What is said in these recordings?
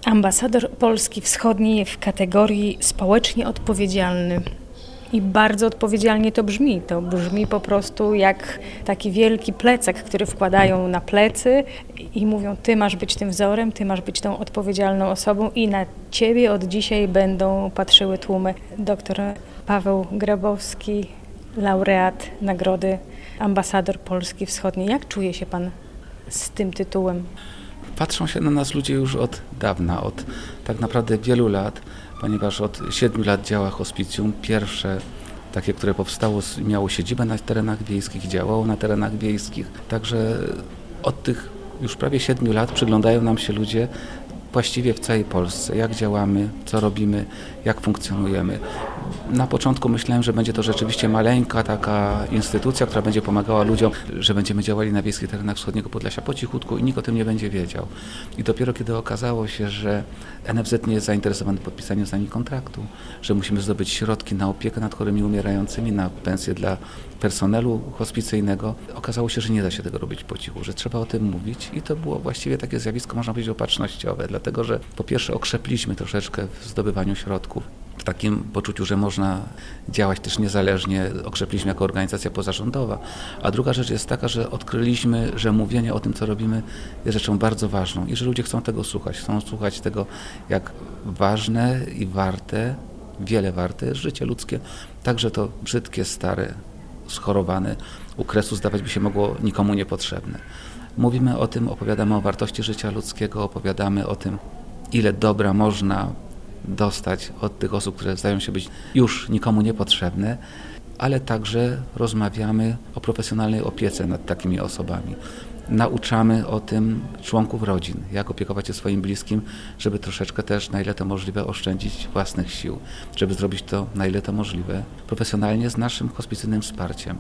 Ambasador Polski Wschodniej w kategorii społecznie odpowiedzialny. I bardzo odpowiedzialnie to brzmi. To brzmi po prostu jak taki wielki plecak, który wkładają na plecy i mówią: ty masz być tym wzorem, ty masz być tą odpowiedzialną osobą i na ciebie od dzisiaj będą patrzyły tłumy. Doktor Paweł Grabowski, laureat nagrody Ambasador Polski Wschodniej. Jak czuje się pan z tym tytułem? Patrzą się na nas ludzie już od dawna, od tak naprawdę wielu lat, ponieważ od 7 lat działa hospicjum. Pierwsze takie, które powstało, miało siedzibę na terenach wiejskich, działało na terenach wiejskich. Także od tych już prawie 7 lat przyglądają nam się ludzie właściwie w całej Polsce, jak działamy, co robimy, jak funkcjonujemy. Na początku myślałem, że będzie to rzeczywiście maleńka taka instytucja, która będzie pomagała ludziom, że będziemy działali na wiejskich terenach wschodniego Podlasia po cichutku i nikt o tym nie będzie wiedział. I dopiero kiedy okazało się, że NFZ nie jest zainteresowany podpisaniem z nami kontraktu, że musimy zdobyć środki na opiekę nad chorymi umierającymi, na pensje dla personelu hospicyjnego, okazało się, że nie da się tego robić po cichu, że trzeba o tym mówić i to było właściwie takie zjawisko, można powiedzieć, opatrznościowe, dlatego że po pierwsze okrzepliśmy troszeczkę w zdobywaniu środków, w takim poczuciu, że można działać też niezależnie, okrzepliśmy jako organizacja pozarządowa, a druga rzecz jest taka, że odkryliśmy, że mówienie o tym, co robimy, jest rzeczą bardzo ważną i że ludzie chcą tego słuchać, chcą słuchać tego, jak ważne i warte, wiele warte jest życie ludzkie, także to brzydkie, stare, schorowane u kresu zdawać by się mogło nikomu niepotrzebne. Mówimy o tym, opowiadamy o wartości życia ludzkiego, opowiadamy o tym, ile dobra można dostać od tych osób, które zdają się być już nikomu niepotrzebne, ale także rozmawiamy o profesjonalnej opiece nad takimi osobami. Nauczamy o tym członków rodzin, jak opiekować się swoim bliskim, żeby troszeczkę też, na ile to możliwe, oszczędzić własnych sił, żeby zrobić to, na ile to możliwe, profesjonalnie z naszym hospicyjnym wsparciem.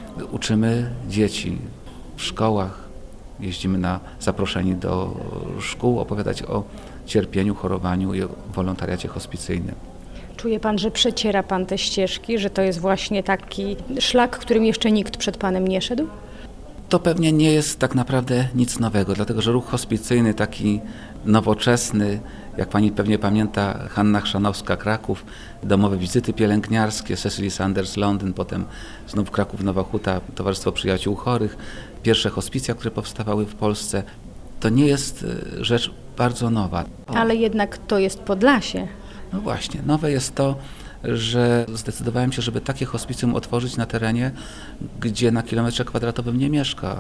Uczymy dzieci w szkołach, jeździmy na zaproszeni do szkół opowiadać o cierpieniu, chorowaniu i o wolontariacie hospicyjnym. Czuje pan, że przeciera pan te ścieżki, że to jest właśnie taki szlak, którym jeszcze nikt przed panem nie szedł? To pewnie nie jest tak naprawdę nic nowego, dlatego że ruch hospicyjny taki nowoczesny, jak pani pewnie pamięta, Hanna Chrzanowska, Kraków, domowe wizyty pielęgniarskie, Cecily Sanders, Londyn, potem znów Kraków, Nowa Huta, Towarzystwo Przyjaciół Chorych, pierwsze hospicja, które powstawały w Polsce. To nie jest rzecz bardzo nowa. Ale jednak to jest Podlasie. No właśnie, nowe jest to, że zdecydowałem się, żeby takie hospicjum otworzyć na terenie, gdzie na kilometrze kwadratowym nie mieszka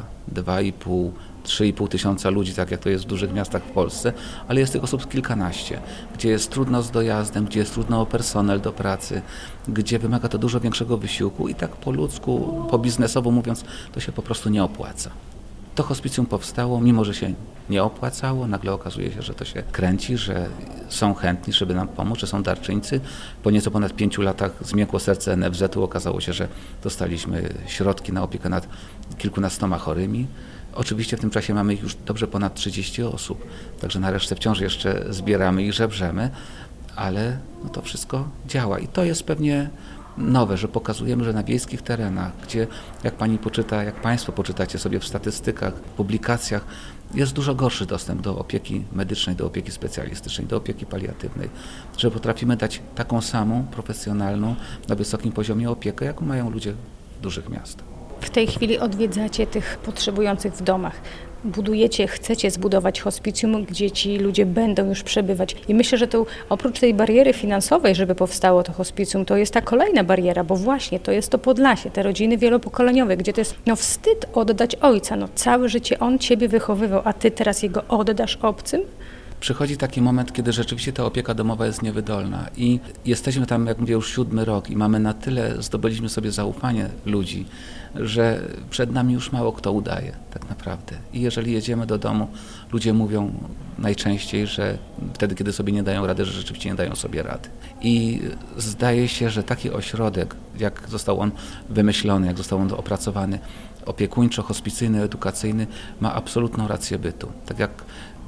2,5–3,5 tysiąca ludzi, tak jak to jest w dużych miastach w Polsce, ale jest tych osób kilkanaście, gdzie jest trudno z dojazdem, gdzie jest trudno o personel do pracy, gdzie wymaga to dużo większego wysiłku i tak po ludzku, po biznesowo mówiąc, to się po prostu nie opłaca. To hospicjum powstało, mimo że się nie opłacało, nagle okazuje się, że to się kręci, że są chętni, żeby nam pomóc, że są darczyńcy. Po nieco ponad 5 latach zmiękło serce NFZ-u, okazało się, że dostaliśmy środki na opiekę nad kilkunastoma chorymi. Oczywiście w tym czasie mamy ich już dobrze ponad 30 osób, także na resztę wciąż jeszcze zbieramy i żebrzemy, ale no to wszystko działa i to jest pewnie nowe, że pokazujemy, że na wiejskich terenach, gdzie jak pani poczyta, jak państwo poczytacie sobie w statystykach, w publikacjach, jest dużo gorszy dostęp do opieki medycznej, do opieki specjalistycznej, do opieki paliatywnej, że potrafimy dać taką samą, profesjonalną, na wysokim poziomie opiekę, jaką mają ludzie w dużych miastach. W tej chwili odwiedzacie tych potrzebujących w domach. Budujecie, chcecie zbudować hospicjum, gdzie ci ludzie będą już przebywać. I myślę, że to oprócz tej bariery finansowej, żeby powstało to hospicjum, to jest ta kolejna bariera, bo właśnie to jest to Podlasie, te rodziny wielopokoleniowe, gdzie to jest wstyd oddać ojca. Całe życie on ciebie wychowywał, a ty teraz jego oddasz obcym? Przychodzi taki moment, kiedy rzeczywiście ta opieka domowa jest niewydolna i jesteśmy tam, jak mówię, już 7 rok i mamy na tyle, zdobyliśmy sobie zaufanie ludzi, że przed nami już mało kto udaje tak naprawdę. I jeżeli jedziemy do domu, ludzie mówią najczęściej, że wtedy, kiedy sobie nie dają rady, że rzeczywiście nie dają sobie rady. I zdaje się, że taki ośrodek, jak został on wymyślony, jak został on opracowany, opiekuńczo-hospicyjny, edukacyjny, ma absolutną rację bytu. Tak jak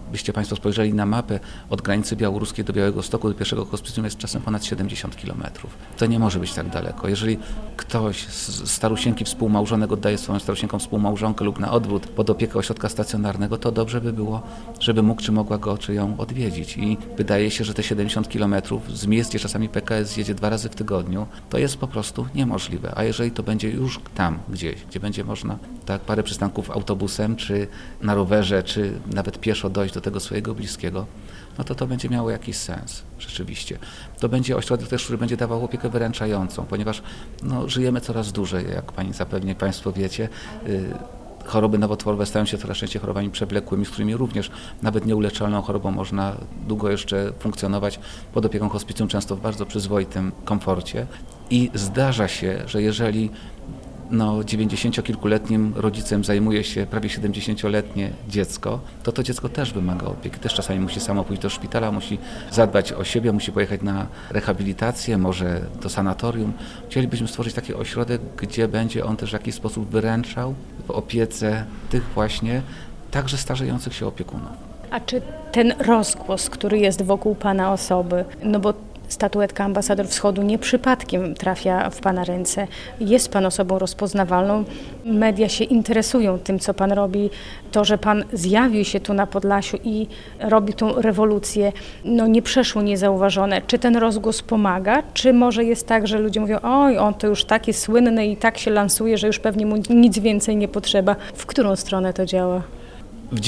jakbyście Państwo spojrzeli na mapę, od granicy białoruskiej do Białegostoku, do pierwszego hospicjum jest czasem ponad 70 kilometrów. To nie może być tak daleko. Jeżeli ktoś z starusieńki współmałżonek oddaje swoją starusieńką współmałżonkę lub na odwrót pod opiekę ośrodka stacjonarnego, to dobrze by było, żeby mógł czy mogła go czy ją odwiedzić. I wydaje się, że te 70 kilometrów z miejsc, gdzie czasami PKS jedzie 2 razy w tygodniu, to jest po prostu niemożliwe. A jeżeli to będzie już tam gdzieś, gdzie będzie można tak parę przystanków autobusem, czy na rowerze, czy nawet pieszo dojść do tego swojego bliskiego, no to będzie miało jakiś sens, rzeczywiście. To będzie ośrodek też, który będzie dawał opiekę wyręczającą, ponieważ żyjemy coraz dłużej, jak zapewne Państwo wiecie. Choroby nowotworowe stają się coraz częściej chorobami przewlekłymi, z którymi również nawet nieuleczalną chorobą można długo jeszcze funkcjonować pod opieką hospicjum, często w bardzo przyzwoitym komforcie. I zdarza się, że jeżeli 90-kilkuletnim rodzicem zajmuje się prawie 70-letnie dziecko, to dziecko też wymaga opieki. Też czasami musi samo pójść do szpitala, musi zadbać o siebie, musi pojechać na rehabilitację, może do sanatorium. Chcielibyśmy stworzyć taki ośrodek, gdzie będzie on też w jakiś sposób wyręczał w opiece tych właśnie także starzejących się opiekunów. A czy ten rozgłos, który jest wokół Pana osoby, bo statuetka Ambasador Wschodu nie przypadkiem trafia w Pana ręce. Jest Pan osobą rozpoznawalną. Media się interesują tym, co Pan robi. To, że Pan zjawił się tu na Podlasiu i robi tą rewolucję, nie przeszło niezauważone. Czy ten rozgłos pomaga? Czy może jest tak, że ludzie mówią, oj, on to już taki słynny i tak się lansuje, że już pewnie mu nic więcej nie potrzeba. W którą stronę to działa? W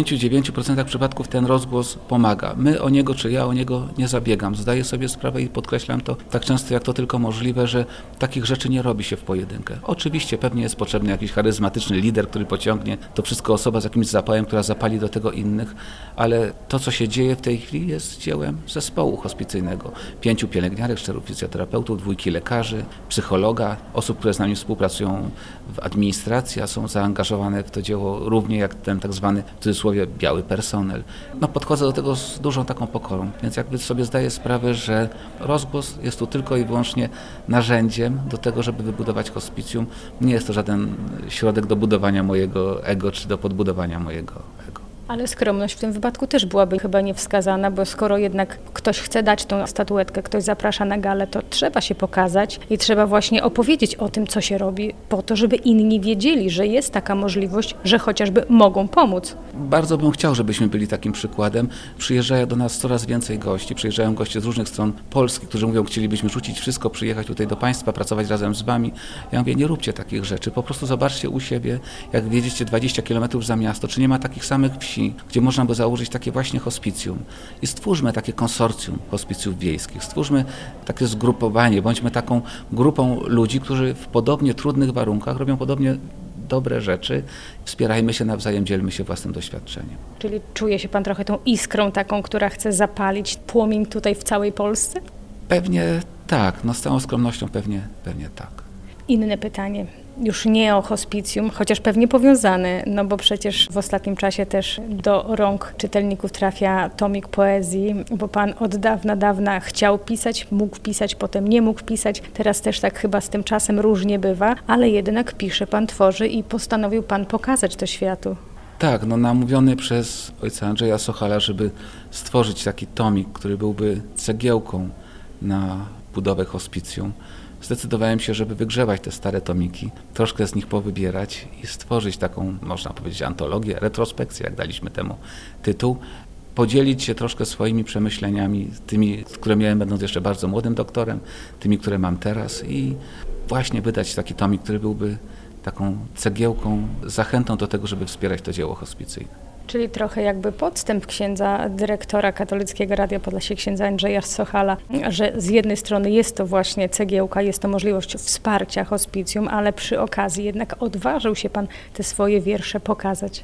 99% przypadków ten rozgłos pomaga. My o niego, czy ja o niego nie zabiegam. Zdaję sobie sprawę i podkreślam to tak często, jak to tylko możliwe, że takich rzeczy nie robi się w pojedynkę. Oczywiście pewnie jest potrzebny jakiś charyzmatyczny lider, który pociągnie to wszystko, osoba z jakimś zapałem, która zapali do tego innych, ale to, co się dzieje w tej chwili, jest dziełem zespołu hospicyjnego. 5 pielęgniarek, 4 fizjoterapeutów, 2 lekarzy, psychologa, osób, które z nami współpracują w administracji, a są zaangażowane w to dzieło równie jak ten tak zwany, w cudzysłowie, biały personel. Podchodzę do tego z dużą taką pokorą, więc jakby sobie zdaję sprawę, że rozgłos jest tu tylko i wyłącznie narzędziem do tego, żeby wybudować hospicjum. Nie jest to żaden środek do budowania mojego ego, czy do podbudowania mojego ego. Ale skromność w tym wypadku też byłaby chyba niewskazana, bo skoro jednak ktoś chce dać tą statuetkę, ktoś zaprasza na galę, to trzeba się pokazać i trzeba właśnie opowiedzieć o tym, co się robi, po to, żeby inni wiedzieli, że jest taka możliwość, że chociażby mogą pomóc. Bardzo bym chciał, żebyśmy byli takim przykładem. Przyjeżdżają do nas coraz więcej gości, przyjeżdżają goście z różnych stron Polski, którzy mówią, chcielibyśmy rzucić wszystko, przyjechać tutaj do Państwa, pracować razem z Wami. Ja mówię, nie róbcie takich rzeczy, po prostu zobaczcie u siebie, jak wjedziecie 20 km za miasto, czy nie ma takich samych wsi, gdzie można by założyć takie właśnie hospicjum. I stwórzmy takie konsorcjum hospicjów wiejskich, stwórzmy takie zgrupowanie, bądźmy taką grupą ludzi, którzy w podobnie trudnych warunkach robią podobnie dobre rzeczy, wspierajmy się nawzajem, dzielmy się własnym doświadczeniem. Czyli czuje się Pan trochę tą iskrą taką, która chce zapalić płomień tutaj w całej Polsce? Pewnie tak, z całą skromnością pewnie tak. Inne pytanie. Już nie o hospicjum, chociaż pewnie powiązane, bo przecież w ostatnim czasie też do rąk czytelników trafia tomik poezji, bo Pan od dawna chciał pisać, mógł pisać, potem nie mógł pisać, teraz też tak chyba z tym czasem różnie bywa, ale jednak pisze Pan, tworzy i postanowił Pan pokazać to światu. Tak, namówiony przez ojca Andrzeja Sochala, żeby stworzyć taki tomik, który byłby cegiełką na budowę hospicjum, zdecydowałem się, żeby wygrzewać te stare tomiki, troszkę z nich powybierać i stworzyć taką, można powiedzieć, antologię, retrospekcję, jak daliśmy temu tytuł, podzielić się troszkę swoimi przemyśleniami, tymi, które miałem będąc jeszcze bardzo młodym doktorem, tymi, które mam teraz i właśnie wydać taki tomik, który byłby taką cegiełką, zachętą do tego, żeby wspierać to dzieło hospicyjne. Czyli trochę jakby podstęp księdza dyrektora Katolickiego Radia Podlasie, księdza Andrzeja Sochala, że z jednej strony jest to właśnie cegiełka, jest to możliwość wsparcia hospicjum, ale przy okazji jednak odważył się Pan te swoje wiersze pokazać.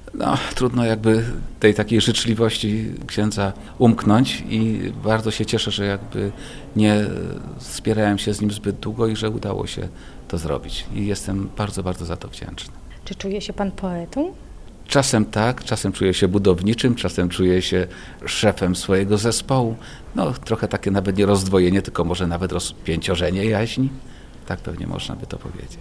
Trudno jakby tej takiej życzliwości księdza umknąć i bardzo się cieszę, że jakby nie spierałem się z nim zbyt długo i że udało się to zrobić. I jestem bardzo, bardzo za to wdzięczny. Czy czuje się Pan poetą? Czasem tak, czasem czuję się budowniczym, czasem czuję się szefem swojego zespołu. Trochę takie nawet nie rozdwojenie, tylko może nawet rozpięciorzenie jaźni. Tak pewnie można by to powiedzieć.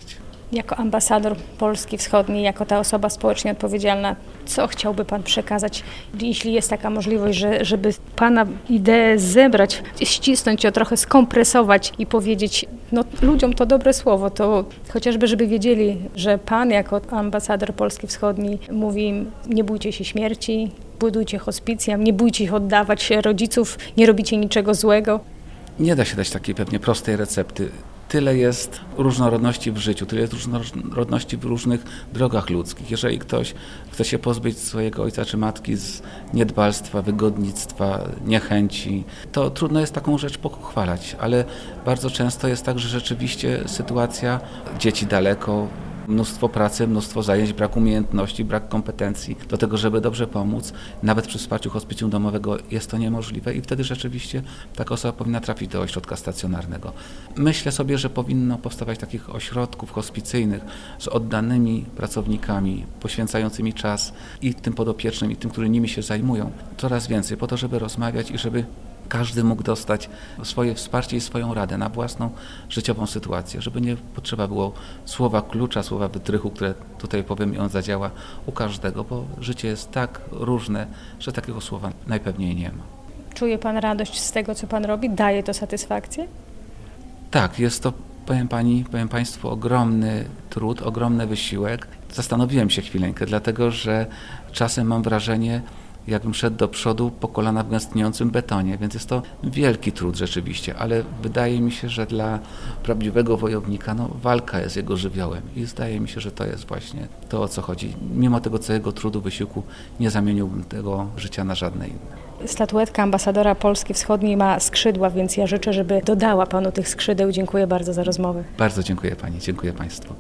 Jako ambasador Polski Wschodniej, jako ta osoba społecznie odpowiedzialna, co chciałby Pan przekazać, jeśli jest taka możliwość, żeby Pana ideę zebrać, ścisnąć ją, trochę skompresować i powiedzieć, no ludziom to dobre słowo, to chociażby, żeby wiedzieli, że Pan jako ambasador Polski Wschodniej mówi im, nie bójcie się śmierci, budujcie hospicja, nie bójcie się oddawać rodziców, nie robicie niczego złego. Nie da się dać takiej pewnie prostej recepty. Tyle jest różnorodności w życiu, tyle jest różnorodności w różnych drogach ludzkich. Jeżeli ktoś chce się pozbyć swojego ojca czy matki z niedbalstwa, wygodnictwa, niechęci, to trudno jest taką rzecz pochwalać, ale bardzo często jest tak, że rzeczywiście sytuacja dzieci daleko, mnóstwo pracy, mnóstwo zajęć, brak umiejętności, brak kompetencji do tego, żeby dobrze pomóc. Nawet przy wsparciu hospicjum domowego jest to niemożliwe i wtedy rzeczywiście taka osoba powinna trafić do ośrodka stacjonarnego. Myślę sobie, że powinno powstawać takich ośrodków hospicyjnych z oddanymi pracownikami, poświęcającymi czas i tym podopiecznym, i tym, którzy nimi się zajmują, coraz więcej po to, żeby rozmawiać i żeby każdy mógł dostać swoje wsparcie i swoją radę na własną życiową sytuację, żeby nie potrzeba było słowa klucza, słowa wytrychu, które tutaj powiem i on zadziała u każdego, bo życie jest tak różne, że takiego słowa najpewniej nie ma. Czuje Pan radość z tego, co Pan robi? Daje to satysfakcję? Tak, jest to, powiem Państwu, ogromny trud, ogromny wysiłek. Zastanowiłem się chwileńkę, dlatego że czasem mam wrażenie, jakbym szedł do przodu po kolana w gęstniejącym betonie, więc jest to wielki trud rzeczywiście, ale wydaje mi się, że dla prawdziwego wojownika walka jest jego żywiołem i zdaje mi się, że to jest właśnie to, o co chodzi. Mimo tego całego trudu, wysiłku nie zamieniłbym tego życia na żadne inne. Statuetka ambasadora Polski Wschodniej ma skrzydła, więc ja życzę, żeby dodała Panu tych skrzydeł. Dziękuję bardzo za rozmowę. Bardzo dziękuję Pani, dziękuję Państwu.